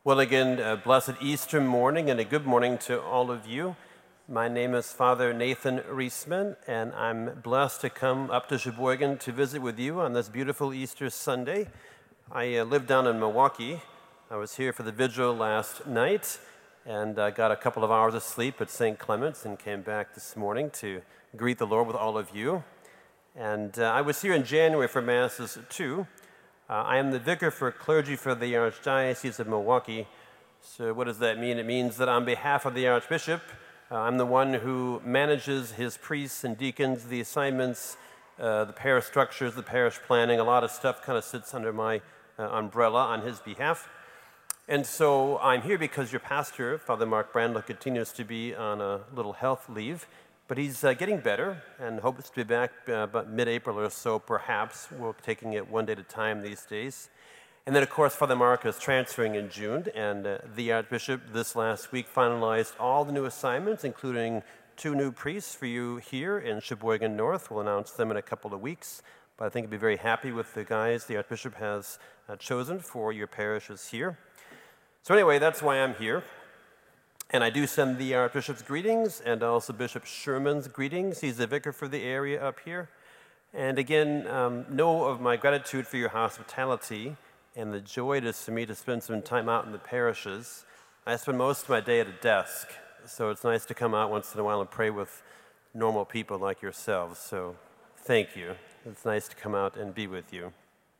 Well, again, blessed Easter morning and a good morning to all of you. My name is Father Nathan Reisman, and I'm blessed to come up to Sheboygan to visit with you on this beautiful Easter Sunday. I live down in Milwaukee. I was here for the vigil last night, and I got a couple of hours of sleep at St. Clement's and came back this morning to greet the Lord with all of you. And I was here in January for Masses too. I am the vicar for clergy for the Archdiocese of Milwaukee. So what does that mean? It means that on behalf of the Archbishop, I'm the one who manages his priests and deacons, the assignments, the parish structures, the parish planning. A lot of stuff kind of sits under my umbrella on his behalf. And so I'm here because your pastor, Father Mark Brandl, continues to be on a little health leave. But he's getting better and hopes to be back about mid-April or so, perhaps. We're taking it one day at a time these days. And then, of course, Father Mark is transferring in June, and the Archbishop this last week finalized all the new assignments, including 2 new priests for you here in Sheboygan North. We'll announce them in a couple of weeks, but I think you'll be very happy with the guys the Archbishop has chosen for your parishes here. So anyway, that's why I'm here. And I do send the Archbishop's greetings and also Bishop Sherman's greetings. He's the vicar for the area up here. And again, know of my gratitude for your hospitality and the joy it is for me to spend some time out in the parishes. I spend most of my day at a desk, so it's nice to come out once in a while and pray with normal people like yourselves. So thank you. It's nice to come out and be with you.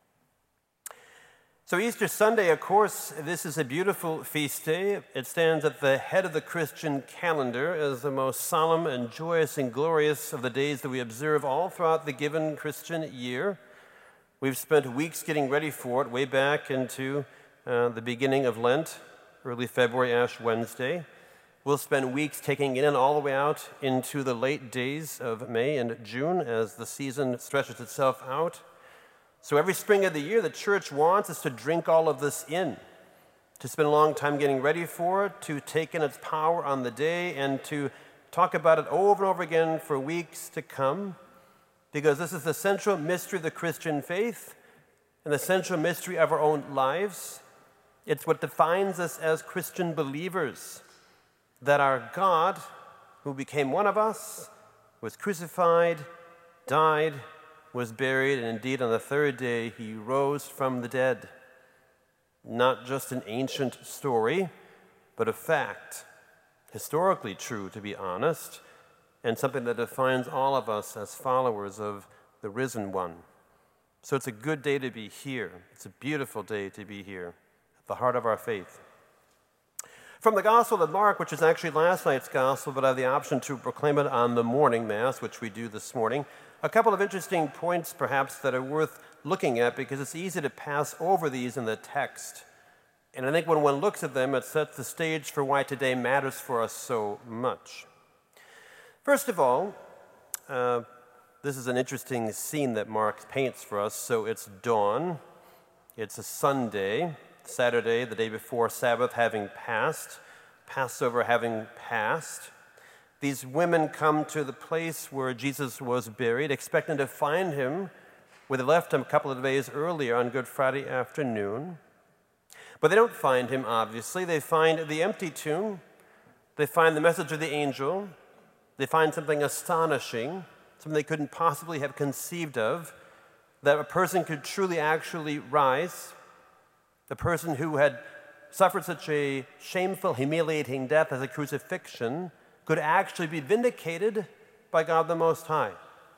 So Easter Sunday, of course, this is a beautiful feast day. It stands at the head of the Christian calendar as the most solemn and joyous and glorious of the days that we observe all throughout the given Christian year. We've spent weeks getting ready for it, way back into the beginning of Lent, early February, Ash Wednesday. We'll spend weeks taking it in all the way out into the late days of May and June as the season stretches itself out. So every spring of the year, the church wants us to drink all of this in, to spend a long time getting ready for it, to take in its power on the day, and to talk about it over and over again for weeks to come, because this is the central mystery of the Christian faith and the central mystery of our own lives. It's what defines us as Christian believers, that our God, who became one of us, was crucified, died, was buried, and indeed on the third day he rose from the dead. Not just an ancient story, but a fact, historically true to be honest, and something that defines all of us as followers of the risen one. So it's a good day to be here. It's a beautiful day to be here, at the heart of our faith. From the Gospel of Mark, which is actually last night's Gospel, but I have the option to proclaim it on the morning Mass, which we do this morning. A couple of interesting points, perhaps, that are worth looking at because it's easy to pass over these in the text. And I think when one looks at them, it sets the stage for why today matters for us so much. First of all, this is an interesting scene that Mark paints for us. So it's dawn. It's a Sunday, Saturday, the day before Sabbath having passed, Passover having passed. These women come to the place where Jesus was buried, expecting to find him where they left him a couple of days earlier on Good Friday afternoon. But they don't find him, obviously. They find the empty tomb. They find the message of the angel. They find something astonishing, something they couldn't possibly have conceived of, that a person could truly actually rise. The person who had suffered such a shameful, humiliating death as a crucifixion could actually be vindicated by God the Most High.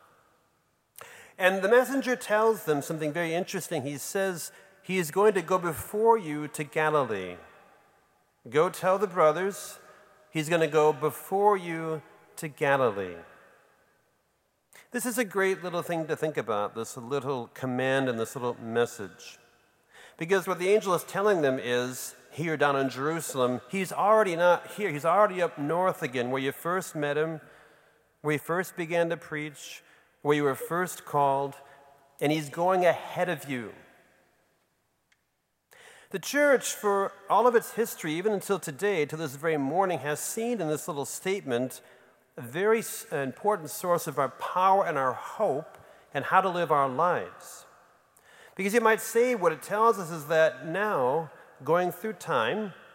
And the messenger tells them something very interesting. He says, he is going to go before you to Galilee. Go tell the brothers, he's going to go before you to Galilee. This is a great little thing to think about, this little command and this little message. Because what the angel is telling them is, here down in Jerusalem, he's already not here. He's already up north again, where you first met him, where he first began to preach, where you were first called, and he's going ahead of you. The church, for all of its history, even until today, to this very morning, has seen in this little statement a very important source of our power and our hope and how to live our lives. Because you might say what it tells us is that now, going through time,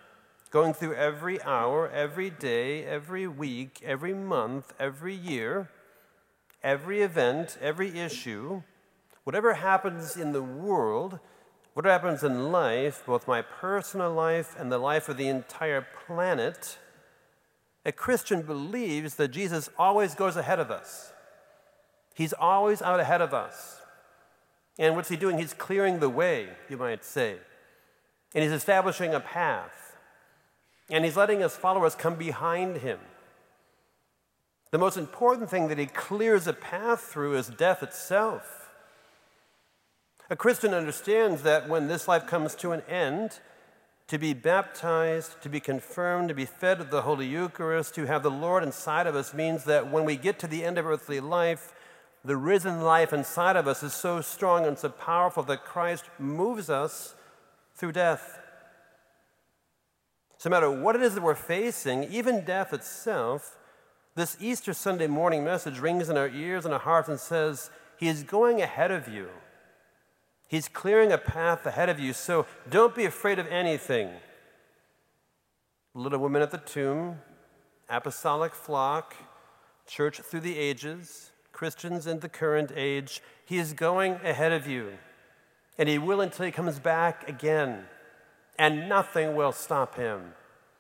going through every hour, every day, every week, every month, every year, every event, every issue, whatever happens in the world, whatever happens in life, both my personal life and the life of the entire planet, a Christian believes that Jesus always goes ahead of us. He's always out ahead of us. And what's he doing? He's clearing the way, you might say. And he's establishing a path. And he's letting his followers come behind him. The most important thing that he clears a path through is death itself. A Christian understands that when this life comes to an end, to be baptized, to be confirmed, to be fed of the Holy Eucharist, to have the Lord inside of us means that when we get to the end of earthly life, the risen life inside of us is so strong and so powerful that Christ moves us through death. So no matter what it is that we're facing, even death itself, this Easter Sunday morning message rings in our ears and our hearts and says, He is going ahead of you. He's clearing a path ahead of you, so don't be afraid of anything. Little women at the tomb, apostolic flock, church through the ages, Christians in the current age, He is going ahead of you. And He will until He comes back again. And nothing will stop Him.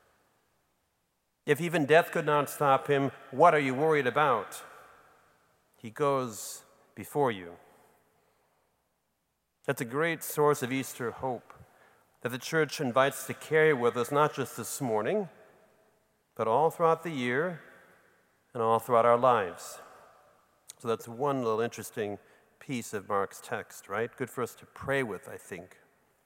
If even death could not stop Him, what are you worried about? He goes before you. That's a great source of Easter hope that the church invites to carry with us, not just this morning, but all throughout the year and all throughout our lives. So that's one little interesting piece of Mark's text, right? Good for us to pray with, I think.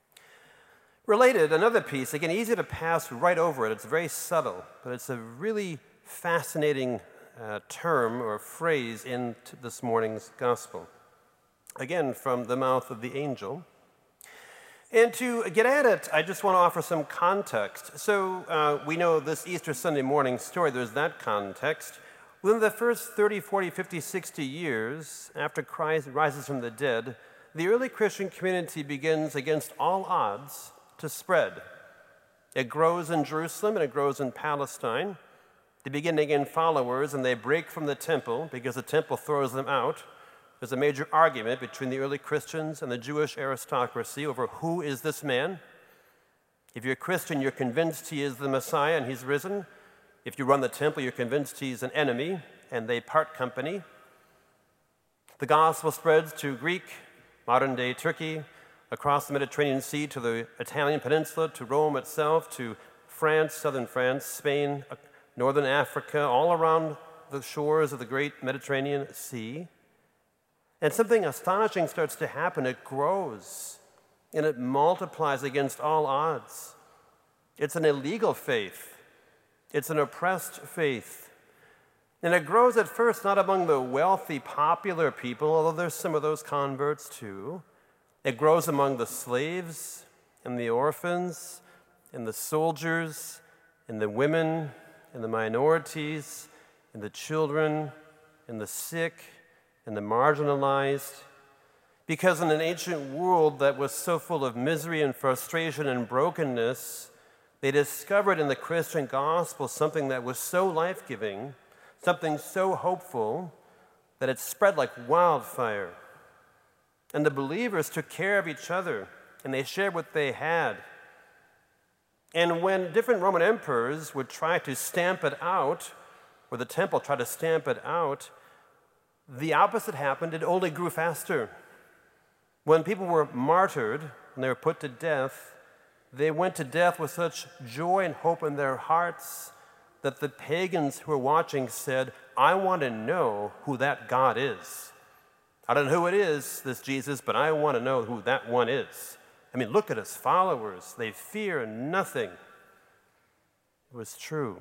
Related, another piece, again, easy to pass right over it. It's very subtle, but it's a really fascinating term or phrase in this morning's gospel. Again, from the mouth of the angel. And to get at it, I just want to offer some context. So we know this Easter Sunday morning story, there's that context. Within the first 30, 40, 50, 60 years after Christ rises from the dead, the early Christian community begins, against all odds, to spread. It grows in Jerusalem and it grows in Palestine. They begin to gain followers and they break from the temple because the temple throws them out. There's a major argument between the early Christians and the Jewish aristocracy over who is this man. If you're a Christian, you're convinced he is the Messiah and he's risen. If you run the temple, you're convinced he's an enemy, and they part company. The gospel spreads to Greek, modern-day Turkey, across the Mediterranean Sea to the Italian peninsula, to Rome itself, to France, southern France, Spain, northern Africa, all around the shores of the great Mediterranean Sea. And something astonishing starts to happen. It grows, and it multiplies against all odds. It's an illegal faith. It's an oppressed faith. And it grows at first not among the wealthy, popular people, although there's some of those converts too. It grows among the slaves and the orphans and the soldiers and the women and the minorities and the children and the sick and the marginalized. Because in an ancient world that was so full of misery and frustration and brokenness, they discovered in the Christian gospel something that was so life-giving, something so hopeful, that it spread like wildfire. And the believers took care of each other, and they shared what they had. And when different Roman emperors would try to stamp it out, or the temple tried to stamp it out, the opposite happened. It only grew faster. When people were martyred, and they were put to death, they went to death with such joy and hope in their hearts that the pagans who were watching said, I want to know who that God is. I don't know who it is, this Jesus, but I want to know who that one is. I mean, look at his followers. They fear nothing. It was true.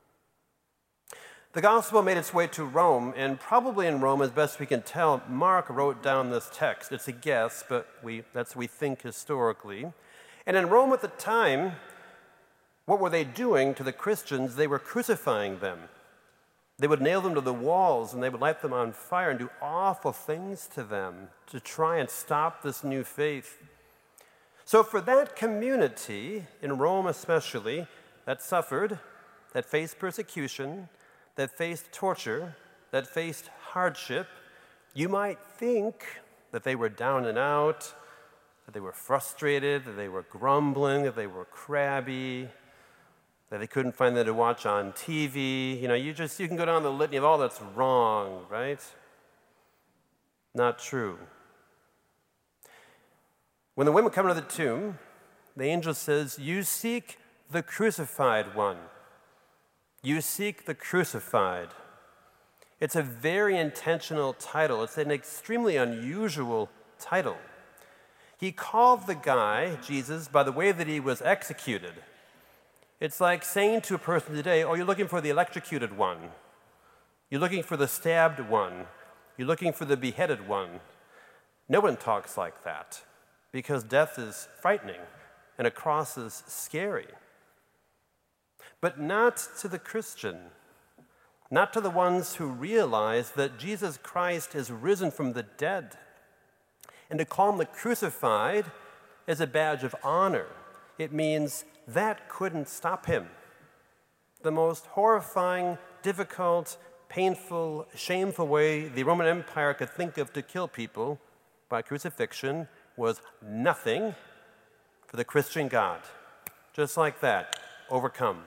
The gospel made its way to Rome, and probably in Rome, as best we can tell, Mark wrote down this text. It's a guess, but that's what we think historically. And in Rome at the time, what were they doing to the Christians? They were crucifying them. They would nail them to the walls, and they would light them on fire and do awful things to them to try and stop this new faith. So for that community, in Rome especially, that suffered, that faced persecution, that faced torture, that faced hardship, you might think that they were down and out, that they were frustrated, that they were grumbling, that they were crabby, that they couldn't find that to watch on TV. You can go down the litany of all that's wrong, right? Not true. When the women come to the tomb, the angel says, "You seek the crucified one. You seek the crucified." It's a very intentional title. It's an extremely unusual title. He called the guy, Jesus, by the way that he was executed. It's like saying to a person today, "Oh, you're looking for the electrocuted one. You're looking for the stabbed one. You're looking for the beheaded one." No one talks like that because death is frightening and a cross is scary. But not to the Christian, not to the ones who realize that Jesus Christ is risen from the dead. And to call him the crucified is a badge of honor. It means that couldn't stop him. The most horrifying, difficult, painful, shameful way the Roman Empire could think of to kill people by crucifixion was nothing for the Christian God. Just like that, overcome.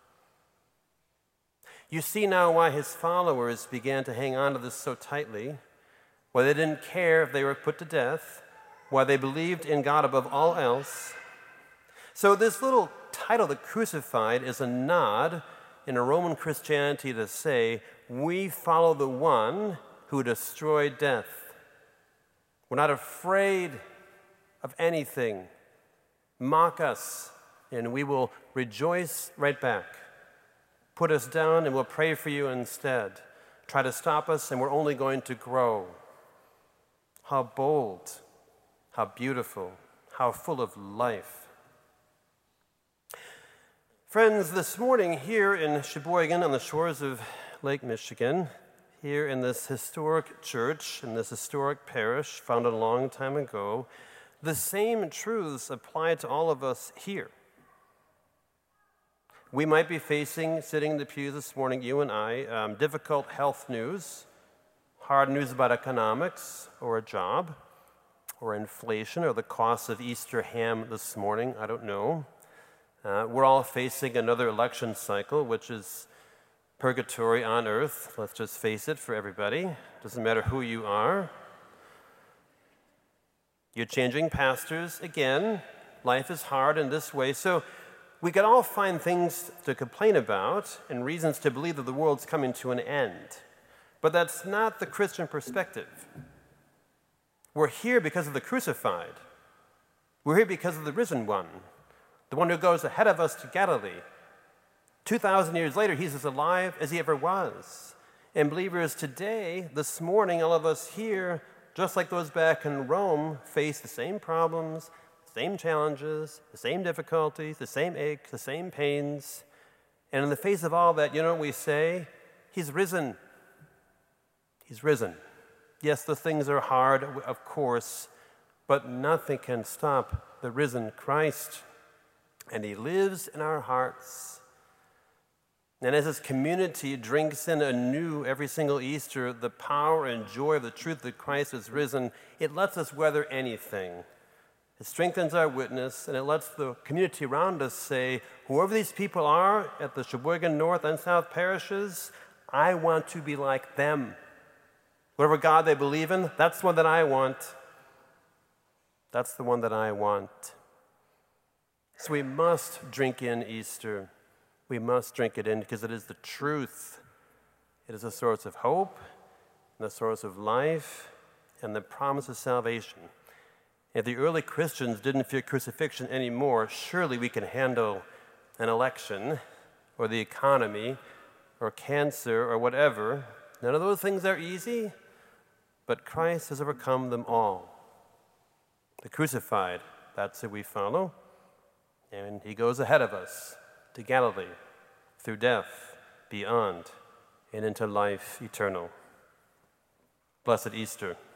You see now why his followers began to hang on to this so tightly, why they didn't care if they were put to death, why they believed in God above all else. So this little title, the crucified, is a nod in a Roman Christianity to say, we follow the one who destroyed death. We're not afraid of anything. Mock us, and we will rejoice right back. Put us down, and we'll pray for you instead. Try to stop us, and we're only going to grow. How bold, how beautiful, how full of life. Friends, this morning here in Sheboygan on the shores of Lake Michigan, here in this historic church, in this historic parish founded a long time ago, the same truths apply to all of us here. We might be facing, sitting in the pews this morning, you and I, difficult health news, hard news about economics or a job or inflation or the cost of Easter ham this morning, I don't know. We're all facing another election cycle, which is purgatory on earth. Let's just face it for everybody. Doesn't matter who you are. You're changing pastors again. Life is hard in this way. So we can all find things to complain about and reasons to believe that the world's coming to an end. But that's not the Christian perspective. We're here because of the crucified. We're here because of the risen one, the one who goes ahead of us to Galilee. 2,000 years later, he's as alive as he ever was. And believers today, this morning, all of us here, just like those back in Rome, face the same problems, the same challenges, the same difficulties, the same aches, the same pains. And in the face of all that, you know what we say? He's risen. He's risen. Yes, the things are hard, of course, but nothing can stop the risen Christ. And he lives in our hearts. And as his community drinks in anew every single Easter the power and joy of the truth that Christ is risen, it lets us weather anything. It strengthens our witness, and it lets the community around us say, whoever these people are at the Sheboygan North and South parishes, I want to be like them. Whatever God they believe in, that's the one that I want. That's the one that I want. So we must drink in Easter. We must drink it in because it is the truth. It is a source of hope, and the source of life, and the promise of salvation. If the early Christians didn't fear crucifixion anymore, surely we can handle an election, or the economy, or cancer, or whatever. None of those things are easy, but Christ has overcome them all. The crucified, that's who we follow. And he goes ahead of us to Galilee, through death, beyond, and into life eternal. Blessed Easter.